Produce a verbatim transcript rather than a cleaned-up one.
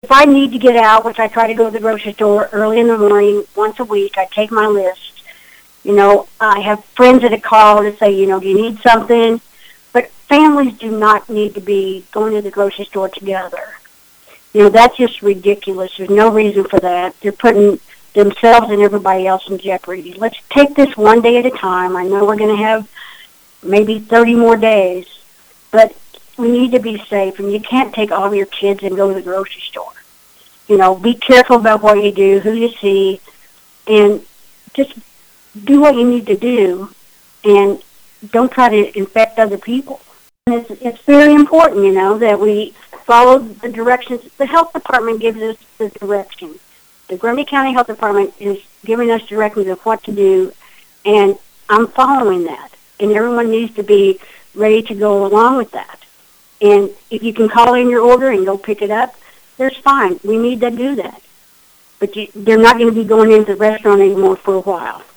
If I need to get out, which I try to go to the grocery store early in the morning, once a week, I take my list. You know, I have friends that call to say, you know, do you need something? But families do not need to be going to the grocery store together. You know, that's just ridiculous. There's no reason for that. They're putting themselves and everybody else in jeopardy. Let's take this one day at a time. I know we're going to have maybe thirty more days, but we need to be safe, and you can't take all your kids and go to the grocery store. You know, be careful about what you do, who you see, and just do what you need to do, and don't try to infect other people. And it's, it's very important, you know, that we follow the directions. The health department gives us the direction. The Grundy County Health Department is giving us directions of what to do, and I'm following that. And everyone needs to be ready to go along with that. And if you can call in your order and go pick it up, there's fine. We need to do that. But you, they're not going to be going into the restaurant anymore for a while.